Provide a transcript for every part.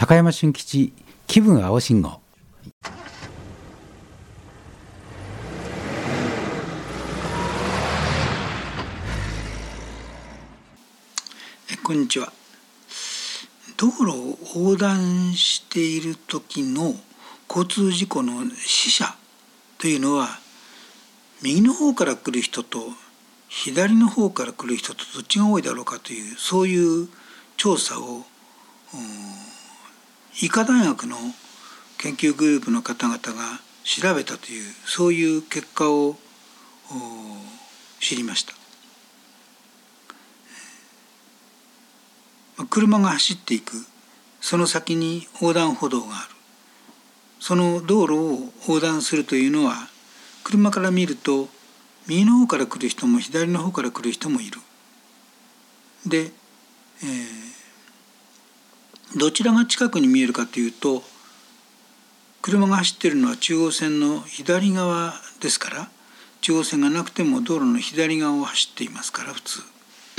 高山俊吉気分青信号。 こんにちは。道路を横断している時の交通事故の死者というのは、右の方から来る人と左の方から来る人とどっちが多いだろうかという、そういう調査を医科大学の研究グループの方々が調べたという、そういう結果を知りました。車が走っていく、その先に横断歩道がある。その道路を横断するというのは、車から見ると右の方から来る人も左の方から来る人もいる。で、どちらが近くに見えるかというと、車が走っているのは中央線の左側ですから、中央線がなくても道路の左側を走っていますから、普通、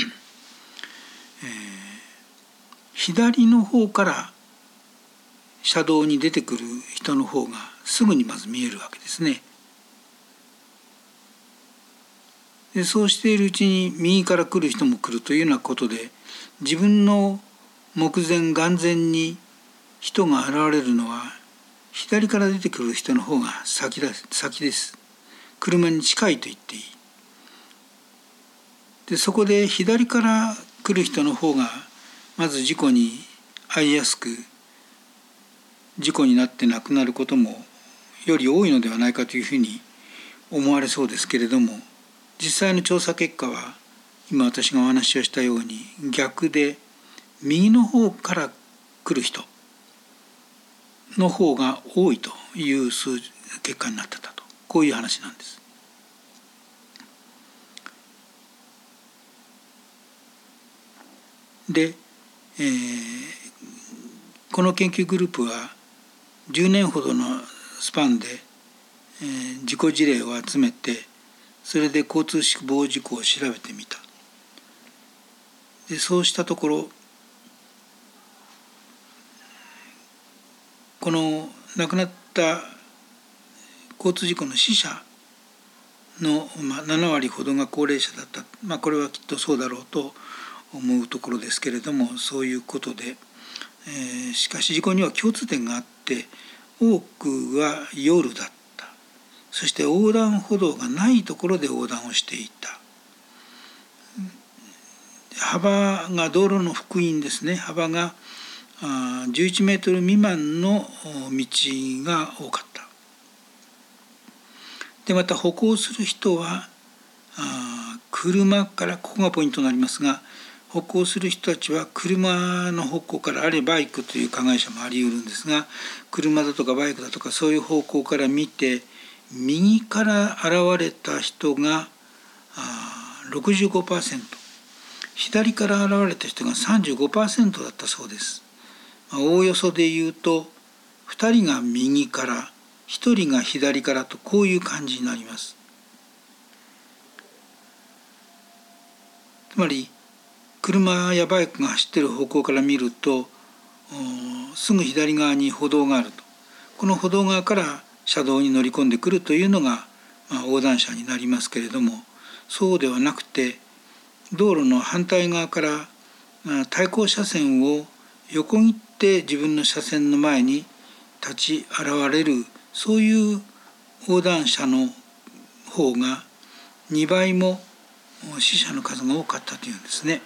左の方から車道に出てくる人の方がすぐにまず見えるわけですね。で、そうしているうちに右から来る人も来るというようなことで、自分の目前眼前に人が現れるのは左から出てくる人の方が先です。車に近いと言っていい。で、そこで左から来る人の方がまず事故に遭いやすく、事故になって亡くなることもより多いのではないかというふうに思われそうですけれども、実際の調査結果は今私がお話をしたように逆で、右の方から来る人の方が多いという結果になってたと、こういう話なんです。で、この研究グループは10年ほどのスパンで、事故事例を集めて、それで交通死亡事故を調べてみた。で、そうしたところ、この亡くなった交通事故の死者の7割ほどが高齢者だった。これはきっとそうだろうと思うところですけれども、そういうことで、しかし事故には共通点があって、多くは夜だった。そして横断歩道がないところで横断をしていた。幅が道路の幅員ですね、幅が11メートル未満の道が多かった。で、また歩行する人は車から、ここがポイントになりますが、歩行する人たちは車の方向から、あるいはバイクという加害者もあり得るんですが、車だとかバイクだとかそういう方向から見て、右から現れた人が65%、左から現れた人が 35% だったそうです。おおよそで言うと、2人が右から1人が左からと、こういう感じになります。つまり車やバイクが走っている方向から見ると、すぐ左側に歩道があると。この歩道側から車道に乗り込んでくるというのが、横断者になりますけれども、そうではなくて、道路の反対側から対向車線を横切って自分の車線の前に立ち現れる、そういう横断者の方が2倍も死者の数が多かったというんですね。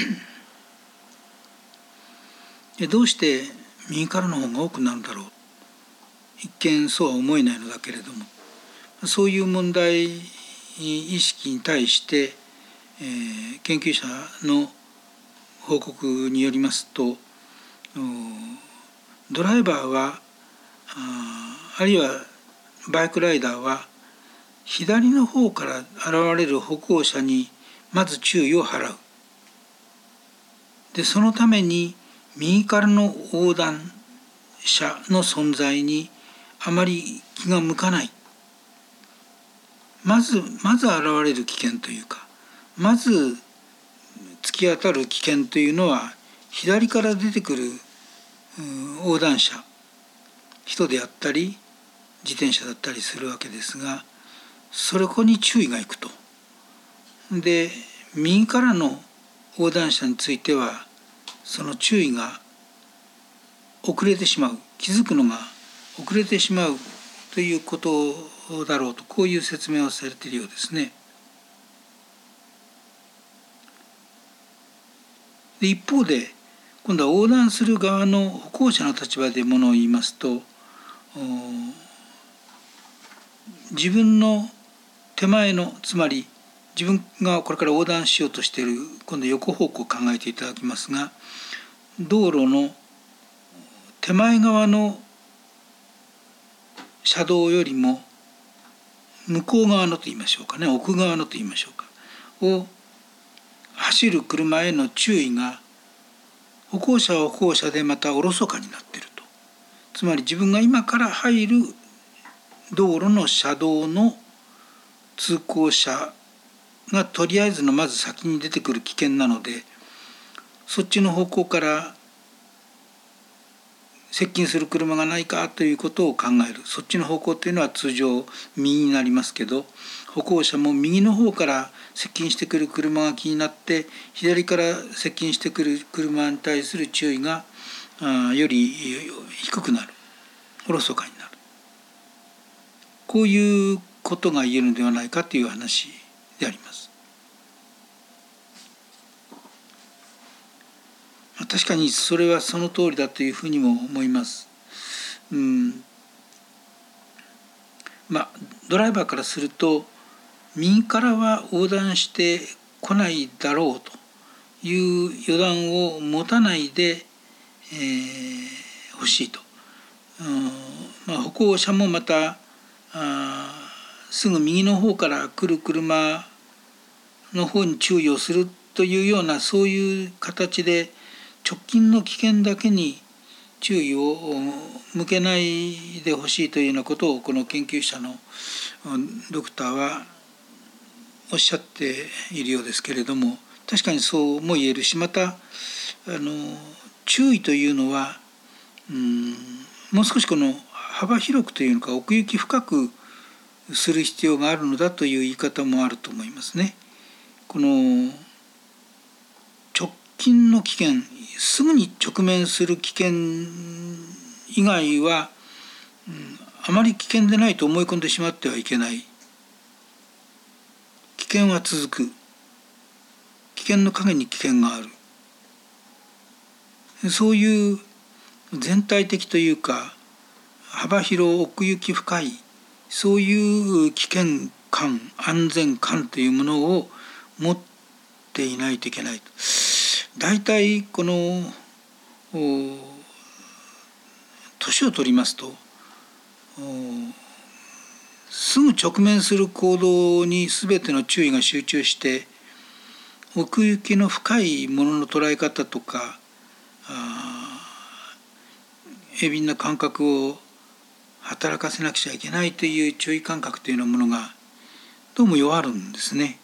で、どうして右からの方が多くなるんだろう。一見そうは思えないのだけれども、そういう問題意識に対して、研究者の報告によりますと、ドライバーはあるいはバイクライダーは左の方から現れる歩行者にまず注意を払う。で、そのために右からの横断者の存在にあまり気が向かない。まず現れる危険というか、まず突き当たる危険というのは左から出てくる横断者、人であったり自転車だったりするわけですが、そこに注意がいくと。で、右からの横断者についてはその注意が遅れてしまう、気づくのが遅れてしまうということだろうと、こういう説明をされているようですね。で、一方で今度は横断する側の歩行者の立場でものを言いますと、自分の手前の、つまり自分がこれから横断しようとしている今度横方向を考えていただきますが、道路の手前側の車道よりも向こう側のと言いましょうかね、奥側のと言いましょうかを走る車への注意が歩行者は歩行者でまたおろそかになっていると。つまり自分が今から入る道路の車道の通行者がとりあえずのまず先に出てくる危険なので、そっちの方向から接近する車がないかということを考える。そっちの方向というのは通常右になりますけど、歩行者も右の方から接近してくる車が気になって左から接近してくる車に対する注意がより低くなる、おろそかになる、こういうことが言えるのではないかという話であります。確かにそれはその通りだというふうにも思います。ドライバーからすると右からは横断してこないだろうという予断を持たないでほしいと。歩行者もまたすぐ右の方から来る車の方に注意をするというような、そういう形で直近の危険だけに注意を向けないでほしいというようなことをこの研究者のドクターはおっしゃっているようですけれども、確かにそうも言えるし、また注意というのはもう少しこの幅広くというのか奥行き深くする必要があるのだという言い方もあると思いますね。この直近の危険、すぐに直面する危険以外は、あまり危険でないと思い込んでしまってはいけない。危険は続く。危険の陰に危険がある。そういう全体的というか幅広奥行き深い、そういう危険感、安全感というものを持っていないといけない。大体この年を取りますとすぐ直面する行動に全ての注意が集中して奥行きの深いものの捉え方とか鋭敏な感覚を働かせなくちゃいけないという注意感覚というようなものがどうも弱るんですね。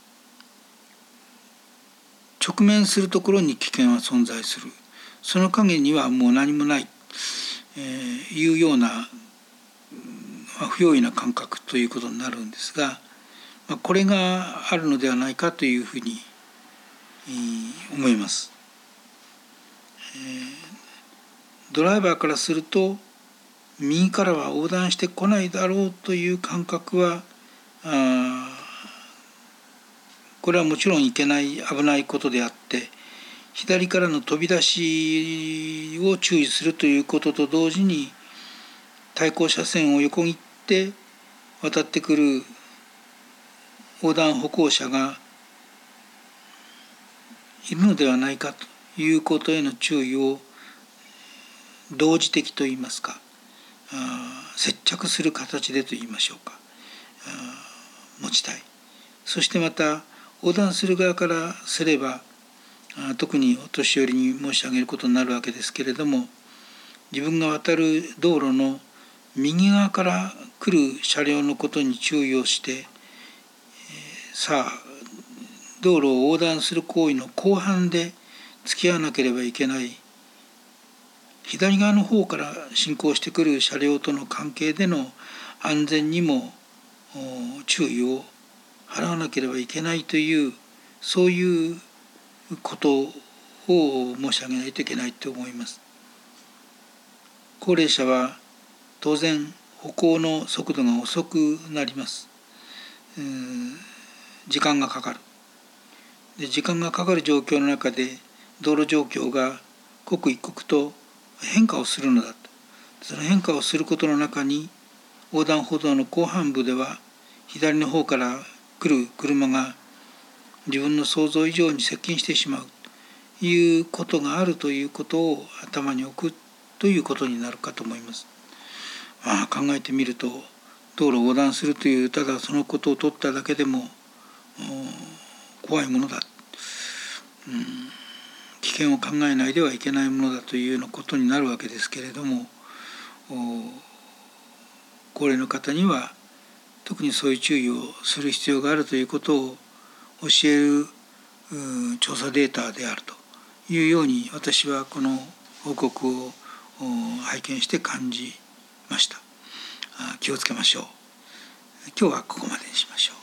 直面するところに危険は存在する。その陰にはもう何もない、いうような不用意な感覚ということになるんですが、これがあるのではないかというふうに思います。ドライバーからすると右からは横断してこないだろうという感覚はこれはもちろんいけない危ないことであって、左からの飛び出しを注意するということと同時に対向車線を横切って渡ってくる横断歩行者がいるのではないかということへの注意を同時的といいますか接着する形でといいましょうか持ちたい。そしてまた横断する側からすれば特にお年寄りに申し上げることになるわけですけれども、自分が渡る道路の右側から来る車両のことに注意をしてさあ道路を横断する行為の後半で付き合わなければいけない左側の方から進行してくる車両との関係での安全にも注意を払わなければいけないというそういうことを申し上げないといけないと思います。高齢者は当然歩行の速度が遅くなります。時間がかかる。で、時間がかかる状況の中で道路状況が刻一刻と変化をするのだと。その変化をすることの中に横断歩道の後半部では左の方から来る車が自分の想像以上に接近してしまうということがあるということを頭に置くということになるかと思います。考えてみると道路を横断するというただそのことを取っただけでも怖いものだ、危険を考えないではいけないものだというようなことになるわけですけれども、高齢の方には特にそういう注意をする必要があるということを教える調査データであるというように私はこの報告を拝見して感じました。気をつけましょう。今日はここまでにしましょう。